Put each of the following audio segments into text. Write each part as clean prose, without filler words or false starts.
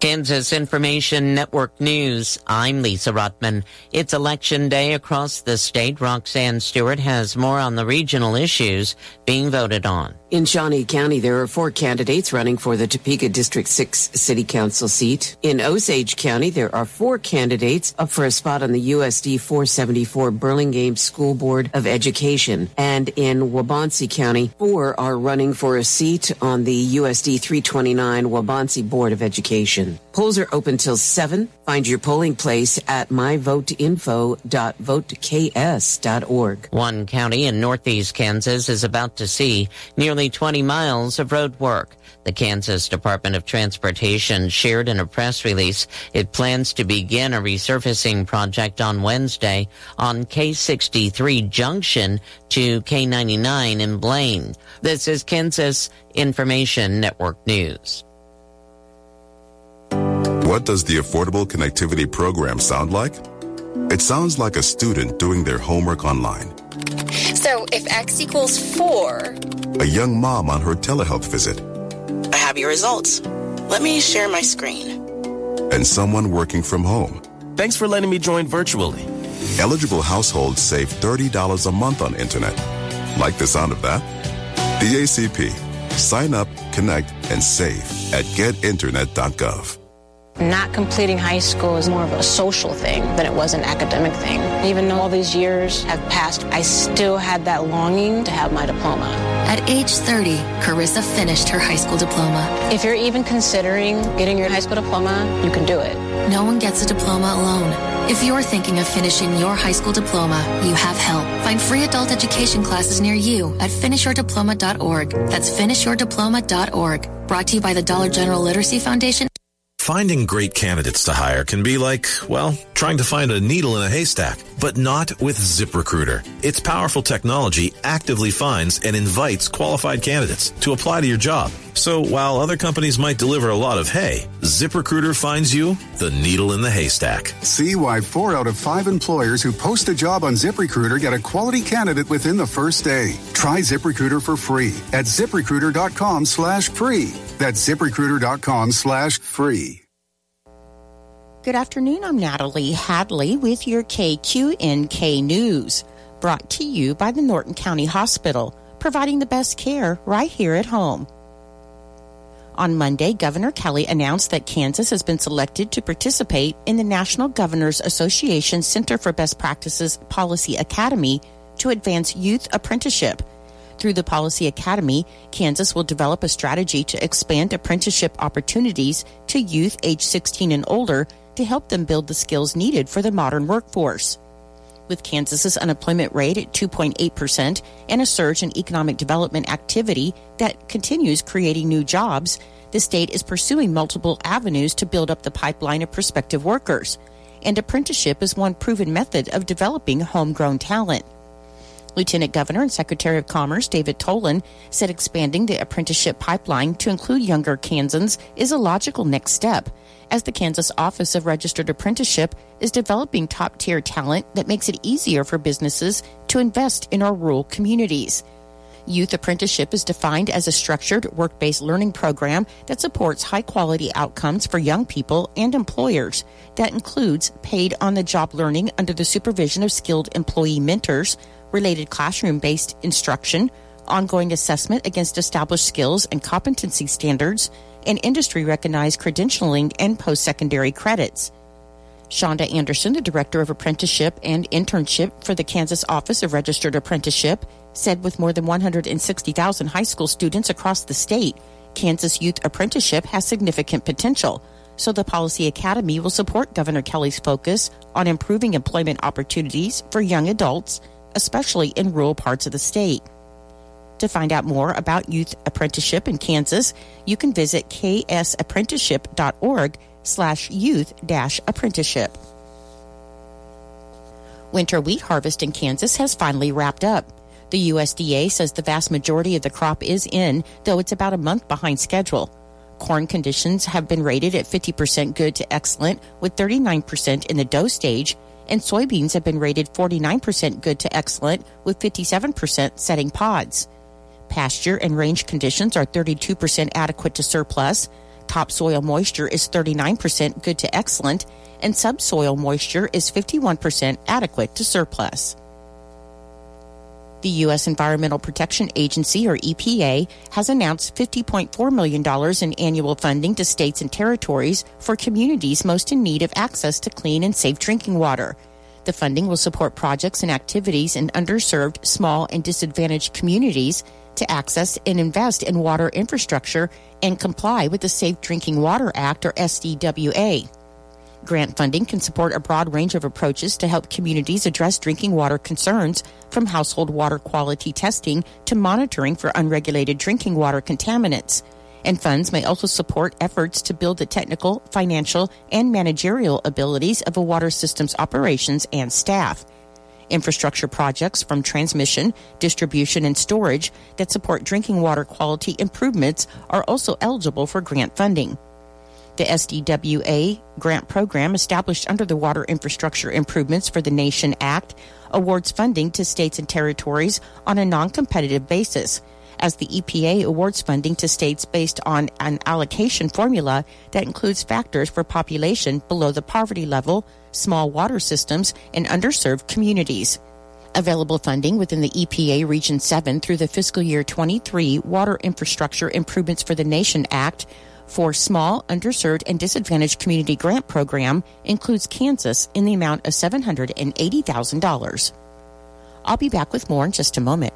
Kansas Information Network News. I'm Lisa Ruttman. It's election day across the state. Roxanne Stewart has more on the regional issues being voted on. In Shawnee County, there are 4 candidates running for the Topeka District 6 City Council seat. In Osage County, there are 4 candidates up for a spot on the USD 474 Burlingame School Board of Education. And in Waubonsee County, 4 are running for a seat on the USD 329 Waubonsee Board of Education. Polls are open till 7. Find your polling place at myvoteinfo.voteks.org. One county in northeast Kansas is about to see nearly 20 miles of road work. The Kansas Department of Transportation shared in a press release it plans to begin a resurfacing project on Wednesday on K63 junction to K99 in Blaine. This is Kansas Information Network News. What does the Affordable Connectivity Program sound like? It sounds like a student doing their homework online. So if X equals 4... A young mom on her telehealth visit. I have your results. Let me share my screen. And someone working from home. Thanks for letting me join virtually. Eligible households save $30 a month on internet. Like the sound of that? The ACP. Sign up, connect, and save at getinternet.gov. Not completing high school is more of a social thing than it was an academic thing. Even though all these years have passed, I still had that longing to have my diploma. At age 30, Carissa finished her high school diploma. If you're even considering getting your high school diploma, you can do it. No one gets a diploma alone. If you're thinking of finishing your high school diploma, you have help. Find free adult education classes near you at finishyourdiploma.org. That's finishyourdiploma.org. Brought to you by the Dollar General Literacy Foundation. Finding great candidates to hire can be like, well, trying to find a needle in a haystack, but not with ZipRecruiter. Its powerful technology actively finds and invites qualified candidates to apply to your job. So while other companies might deliver a lot of hay, ZipRecruiter finds you the needle in the haystack. See why 4 out of 5 employers who post a job on ZipRecruiter get a quality candidate within the first day. Try ZipRecruiter for free at ZipRecruiter.com/free. That's ZipRecruiter.com/free. Good afternoon, I'm Natalie Hadley with your KQNK News, brought to you by the Norton County Hospital, providing the best care right here at home. On Monday, Governor Kelly announced that Kansas has been selected to participate in the National Governors Association Center for Best Practices Policy Academy to advance youth apprenticeship. Through the Policy Academy, Kansas will develop a strategy to expand apprenticeship opportunities to youth age 16 and older to help them build the skills needed for the modern workforce. With Kansas's unemployment rate at 2.8% and a surge in economic development activity that continues creating new jobs, the state is pursuing multiple avenues to build up the pipeline of prospective workers, and apprenticeship is one proven method of developing homegrown talent. Lieutenant Governor and Secretary of Commerce David Tolan said expanding the apprenticeship pipeline to include younger Kansans is a logical next step, as the Kansas Office of Registered Apprenticeship is developing top-tier talent that makes it easier for businesses to invest in our rural communities. Youth apprenticeship is defined as a structured, work-based learning program that supports high-quality outcomes for young people and employers that includes paid on-the-job learning under the supervision of skilled employee mentors, related classroom-based instruction, ongoing assessment against established skills and competency standards, and industry-recognized credentialing and post-secondary credits. Shonda Anderson, the Director of Apprenticeship and Internship for the Kansas Office of Registered Apprenticeship, said with more than 160,000 high school students across the state, Kansas Youth Apprenticeship has significant potential. So the Policy Academy will support Governor Kelly's focus on improving employment opportunities for young adults, especially in rural parts of the state. To find out more about youth apprenticeship in Kansas, you can visit ksapprenticeship.org/youth-apprenticeship. Winter wheat harvest in Kansas has finally wrapped up. The USDA says the vast majority of the crop is in, though it's about a month behind schedule. Corn conditions have been rated at 50% good to excellent, with 39% in the dough stage, and soybeans have been rated 49% good to excellent, with 57% setting pods. Pasture and range conditions are 32% adequate to surplus. Topsoil moisture is 39% good to excellent, and subsoil moisture is 51% adequate to surplus. The U.S. Environmental Protection Agency, or EPA, has announced $50.4 million in annual funding to states and territories for communities most in need of access to clean and safe drinking water. The funding will support projects and activities in underserved, small, and disadvantaged communities to access and invest in water infrastructure and comply with the Safe Drinking Water Act, or SDWA. Grant funding can support a broad range of approaches to help communities address drinking water concerns, from household water quality testing to monitoring for unregulated drinking water contaminants. And funds may also support efforts to build the technical, financial, and managerial abilities of a water system's operations and staff. Infrastructure projects from transmission, distribution, and storage that support drinking water quality improvements are also eligible for grant funding. The SDWA grant program, established under the Water Infrastructure Improvements for the Nation Act, awards funding to states and territories on a non-competitive basis, as the EPA awards funding to states based on an allocation formula that includes factors for population below the poverty level, small water systems, and underserved communities. Available funding within the EPA Region 7 through the fiscal year 23 Water Infrastructure Improvements for the Nation Act for Small, Underserved, and Disadvantaged Community Grant Program includes Kansas in the amount of $780,000. I'll be back with more in just a moment.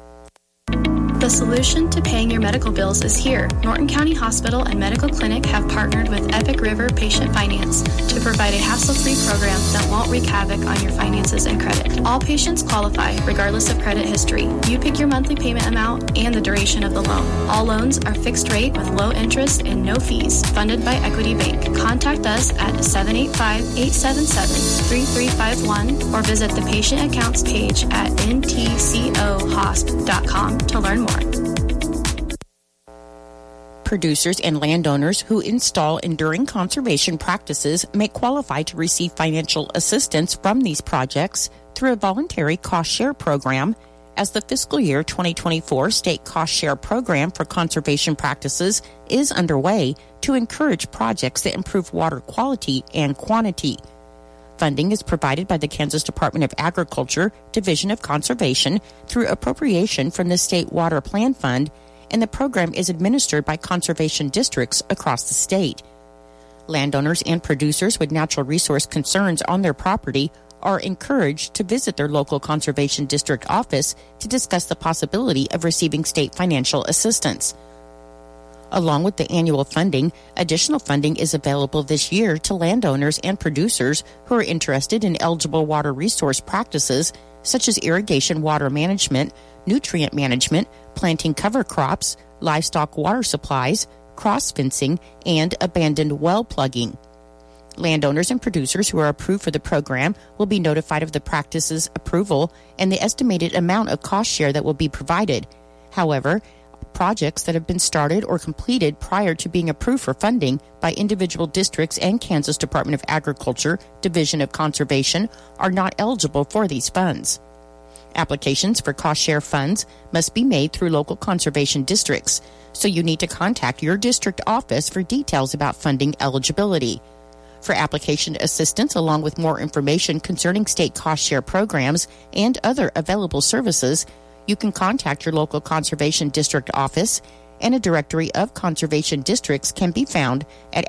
The solution to paying your medical bills is here. Norton County Hospital and Medical Clinic have partnered with Epic River Patient Finance to provide a hassle-free program that won't wreak havoc on your finances and credit. All patients qualify, regardless of credit history. You pick your monthly payment amount and the duration of the loan. All loans are fixed rate with low interest and no fees, funded by Equity Bank. Contact us at 785-877-3351 or visit the patient accounts page at ntcohosp.com to learn more. Producers and landowners who install enduring conservation practices may qualify to receive financial assistance from these projects through a voluntary cost share program, as the fiscal year 2024 state cost share program for conservation practices is underway to encourage projects that improve water quality and quantity. Funding is provided by the Kansas Department of Agriculture, Division of Conservation, through appropriation from the State Water Plan Fund, and the program is administered by conservation districts across the state. Landowners and producers with natural resource concerns on their property are encouraged to visit their local conservation district office to discuss the possibility of receiving state financial assistance. Along with the annual funding, additional funding is available this year to landowners and producers who are interested in eligible water resource practices such as irrigation water management, nutrient management, planting cover crops, livestock water supplies, cross fencing, and abandoned well plugging. Landowners and producers who are approved for the program will be notified of the practice's approval and the estimated amount of cost share that will be provided. However, projects that have been started or completed prior to being approved for funding by individual districts and Kansas Department of Agriculture, Division of Conservation, are not eligible for these funds. Applications for cost share funds must be made through local conservation districts, so you need to contact your district office for details about funding eligibility. For application assistance, along with more information concerning state cost share programs and other available services, you can contact your local conservation district office, and a directory of conservation districts can be found at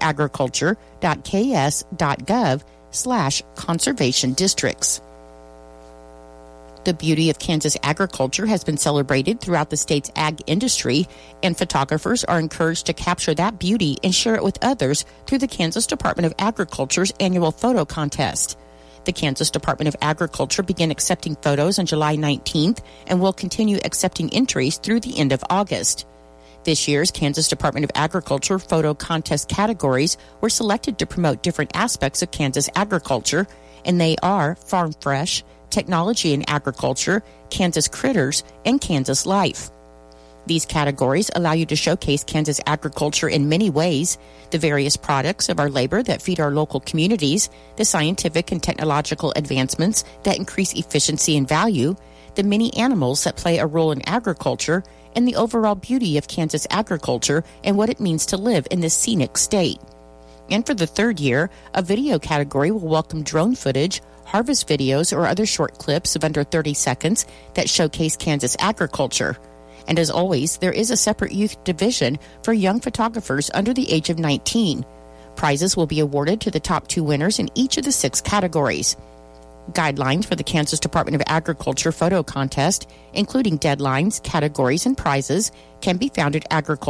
agriculture.ks.gov/conservation districts. The beauty of Kansas agriculture has been celebrated throughout the state's ag industry, and photographers are encouraged to capture that beauty and share it with others through the Kansas Department of Agriculture's annual photo contest. The Kansas Department of Agriculture began accepting photos on July 19th and will continue accepting entries through the end of August. This year's Kansas Department of Agriculture photo contest categories were selected to promote different aspects of Kansas agriculture, and they are Farm Fresh, Technology in Agriculture, Kansas Critters, and Kansas Life. These categories allow you to showcase Kansas agriculture in many ways: the various products of our labor that feed our local communities, the scientific and technological advancements that increase efficiency and value, the many animals that play a role in agriculture, and the overall beauty of Kansas agriculture and what it means to live in this scenic state. And for the third year, a video category will welcome drone footage, harvest videos, or other short clips of under 30 seconds that showcase Kansas agriculture. And as always, there is a separate youth division for young photographers under the age of 19. Prizes will be awarded to the top 2 winners in each of the 6 categories. Guidelines for the Kansas Department of Agriculture photo contest, including deadlines, categories, and prizes, can be found at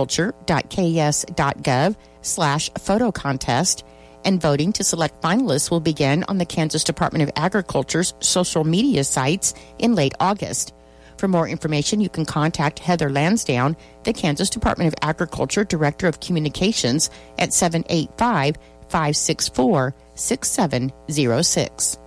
agriculture.ks.gov/photo contest, and voting to select finalists will begin on the Kansas Department of Agriculture's social media sites in late August. For more information, you can contact Heather Lansdowne, the Kansas Department of Agriculture Director of Communications, at 785-564-6706.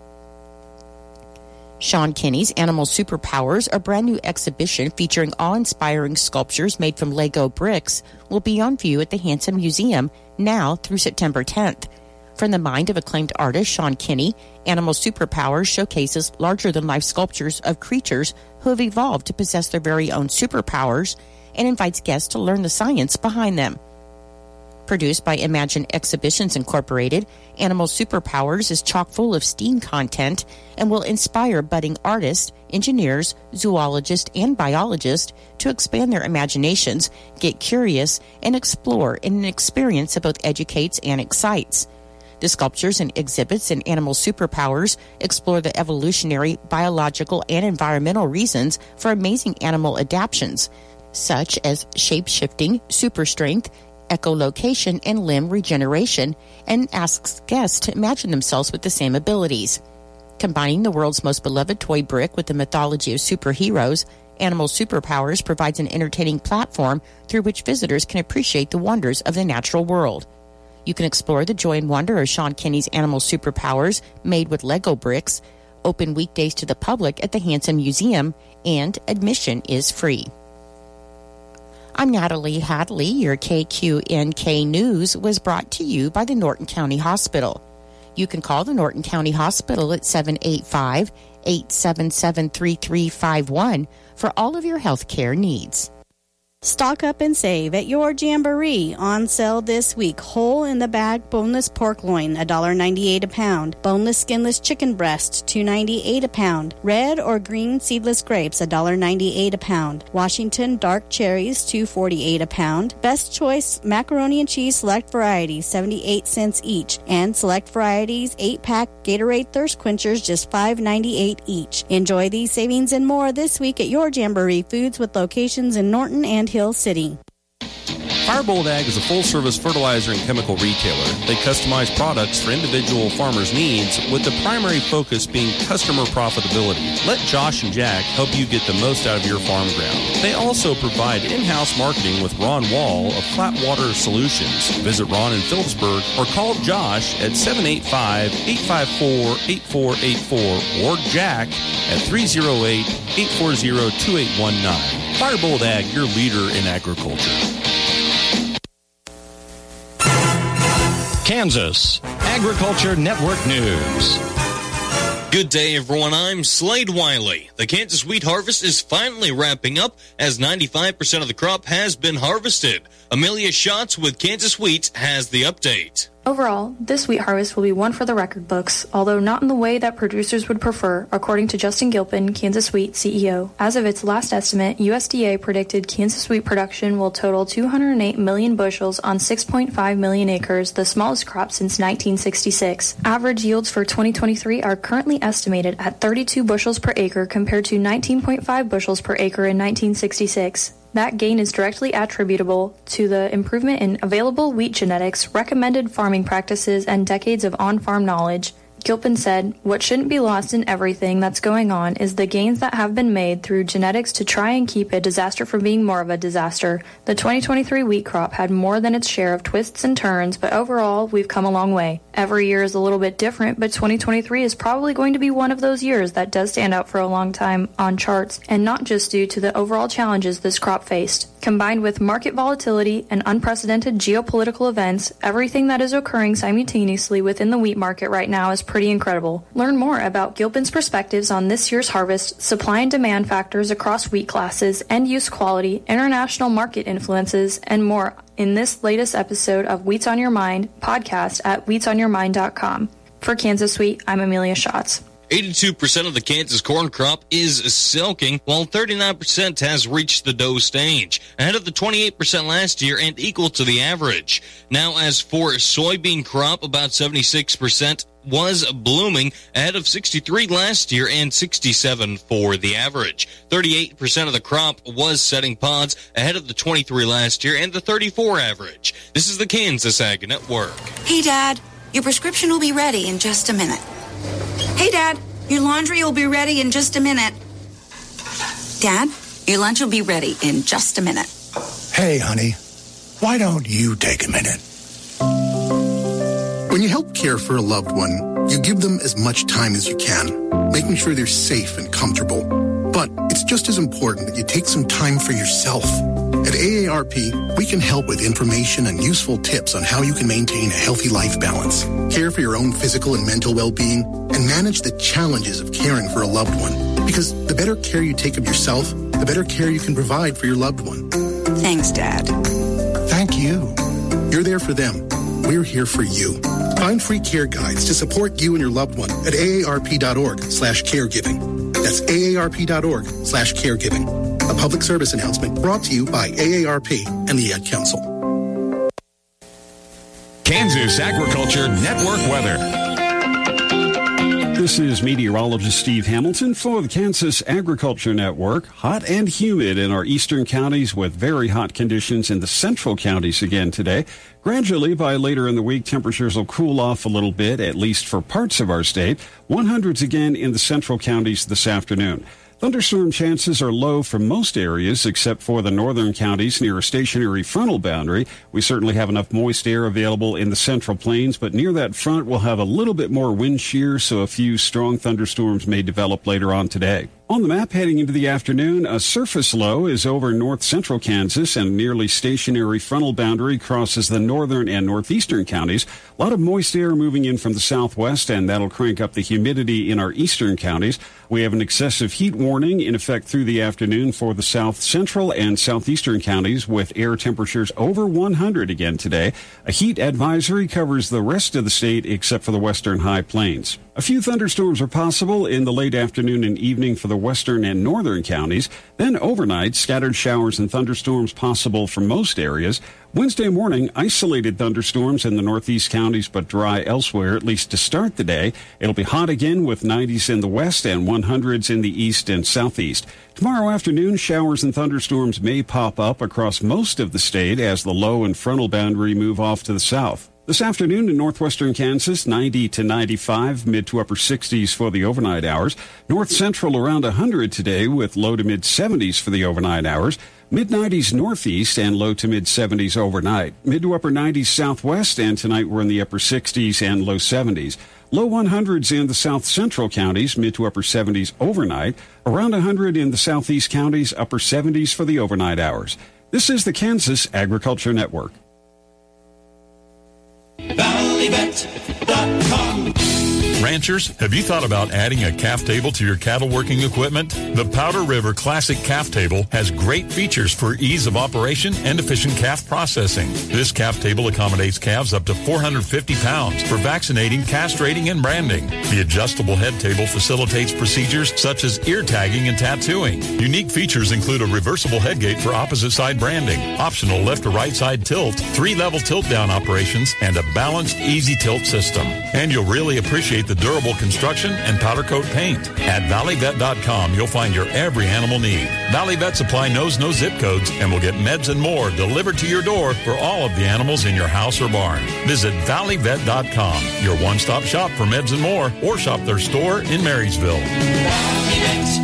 Sean Kinney's Animal Superpowers, a brand new exhibition featuring awe-inspiring sculptures made from Lego bricks, will be on view at the Hansen Museum now through September 10th. From the mind of acclaimed artist Sean Kinney, Animal Superpowers showcases larger-than-life sculptures of creatures who have evolved to possess their very own superpowers and invites guests to learn the science behind them. Produced by Imagine Exhibitions Incorporated, Animal Superpowers is chock full of STEAM content and will inspire budding artists, engineers, zoologists, and biologists to expand their imaginations, get curious, and explore in an experience that both educates and excites. The sculptures and exhibits in Animal Superpowers explore the evolutionary, biological, and environmental reasons for amazing animal adaptations, such as shape-shifting, super strength, echolocation, and limb regeneration, and asks guests to imagine themselves with the same abilities. Combining the world's most beloved toy brick with the mythology of superheroes, Animal Superpowers provides an entertaining platform through which visitors can appreciate the wonders of the natural world. You can explore the joy and wonder of Sean Kinney's Animal Superpowers made with Lego bricks, open weekdays to the public at the Hansen Museum, and admission is free. I'm Natalie Hadley. Your KQNK News was brought to you by the Norton County Hospital. You can call the Norton County Hospital at 785-877-3351 for all of your health care needs. Stock up and save at your Jamboree. On sale this week. Whole in the bag boneless pork loin, $1.98 a pound. Boneless skinless chicken breast, $2.98 a pound. Red or green seedless grapes, $1.98 a pound. Washington dark cherries, $2.48 a pound. Best choice macaroni and cheese select varieties, 78 cents each. And select varieties 8-pack Gatorade thirst quenchers, just $5.98 each. Enjoy these savings and more this week at your Jamboree Foods with locations in Norton and Hill City. Firebolt Ag is a full-service fertilizer and chemical retailer. They customize products for individual farmers' needs, with the primary focus being customer profitability. Let Josh and Jack help you get the most out of your farm ground. They also provide in-house marketing with Ron Wall of Flatwater Solutions. Visit Ron in Phillipsburg or call Josh at 785-854-8484 or Jack at 308-840-2819. Firebolt Ag, your leader in agriculture. Kansas Agriculture Network News. Good day, everyone. I'm Slade Wiley. The Kansas wheat harvest is finally wrapping up as 95% of the crop has been harvested. Amelia Schatz with Kansas Wheat has the update. Overall, this wheat harvest will be one for the record books, although not in the way that producers would prefer, according to Justin Gilpin, Kansas Wheat CEO. As of its last estimate, USDA predicted Kansas wheat production will total 208 million bushels on 6.5 million acres, the smallest crop since 1966. Average yields for 2023 are currently estimated at 32 bushels per acre compared to 19.5 bushels per acre in 1966. That gain is directly attributable to the improvement in available wheat genetics, recommended farming practices, and decades of on-farm knowledge. Gilpin said, "What shouldn't be lost in everything that's going on is the gains that have been made through genetics to try and keep a disaster from being more of a disaster. The 2023 wheat crop had more than its share of twists and turns, but overall, we've come a long way." Every year is a little bit different, but 2023 is probably going to be one of those years that does stand out for a long time on charts, and not just due to the overall challenges this crop faced. Combined with market volatility and unprecedented geopolitical events, everything that is occurring simultaneously within the wheat market right now is pretty incredible. Learn more about Gilpin's perspectives on this year's harvest, supply and demand factors across wheat classes, end-use quality, international market influences, and more in this latest episode of Wheats on Your Mind podcast at wheatsonyourmind.com. For Kansas Wheat, I'm Amelia Schatz. 82% of the Kansas corn crop is silking, while 39% has reached the dough stage, ahead of the 28% last year and equal to the average. Now, as for soybean crop, about 76% was blooming, ahead of 63 last year and 67 for the average. 38% of the crop was setting pods, ahead of the 23 last year and the 34 average. This is the Kansas Ag Network. Hey, Dad, your prescription will be ready in just a minute. Hey, Dad, your laundry will be ready in just a minute. Dad, your lunch will be ready in just a minute. Hey, honey, why don't you take a minute? When you help care for a loved one, you give them as much time as you can, making sure they're safe and comfortable. But it's just as important that you take some time for yourself. At AARP, we can help with information and useful tips on how you can maintain a healthy life balance, care for your own physical and mental well-being, and manage the challenges of caring for a loved one. Because the better care you take of yourself, the better care you can provide for your loved one. Thanks, Dad. Thank you. You're there for them. We're here for you. Find free care guides to support you and your loved one at aarp.org/caregiving. That's aarp.org/caregiving. A public service announcement brought to you by AARP and the Ad Council. Kansas Agriculture Network weather. This is meteorologist Steve Hamilton for the Kansas Agriculture Network. Hot and humid in our eastern counties with very hot conditions in the central counties again today. Gradually, by later in the week, temperatures will cool off a little bit, at least for parts of our state. 100s again in the central counties this afternoon. Thunderstorm chances are low for most areas except for the northern counties near a stationary frontal boundary. We certainly have enough moist air available in the central plains, but near that front we'll have a little bit more wind shear, so a few strong thunderstorms may develop later on today. On the map heading into the afternoon, a surface low is over north-central Kansas and a nearly stationary frontal boundary crosses the northern and northeastern counties. A lot of moist air moving in from the southwest, and that'll crank up the humidity in our eastern counties. We have an excessive heat warning in effect through the afternoon for the south central and southeastern counties with air temperatures over 100 again today. A heat advisory covers the rest of the state except for the western high plains. A few thunderstorms are possible in the late afternoon and evening for the western and northern counties. Then overnight, scattered showers and thunderstorms possible for most areas. Wednesday morning, isolated thunderstorms in the northeast counties, but dry elsewhere, at least to start the day. It'll be hot again with 90s in the west and 100s in the east and southeast. Tomorrow afternoon, showers and thunderstorms may pop up across most of the state as the low and frontal boundary move off to the south. This afternoon in northwestern Kansas, 90 to 95, mid to upper 60s for the overnight hours. North central around 100 today with low to mid 70s for the overnight hours. Mid-90s northeast and low to mid-70s overnight. Mid to upper 90s southwest, and tonight we're in the upper 60s and low 70s. Low 100s in the south central counties, mid to upper 70s overnight. Around 100 in the southeast counties, upper 70s for the overnight hours. This is the Kansas Agriculture Network. ValleyVet.com. Ranchers, have you thought about adding a calf table to your cattle working equipment? The Powder River Classic Calf Table has great features for ease of operation and efficient calf processing. This calf table accommodates calves up to 450 pounds for vaccinating, castrating, and branding. The adjustable head table facilitates procedures such as ear tagging and tattooing. Unique features include a reversible head gate for opposite side branding, optional left or right side tilt, 3-level tilt down operations, and a balanced easy tilt system. And you'll really appreciate the durable construction and powder coat paint. At ValleyVet.com, you'll find your every animal need. Valley Vet Supply knows no zip codes and will get meds and more delivered to your door for all of the animals in your house or barn. Visit ValleyVet.com, your one-stop shop for meds and more, or shop their store in Marysville.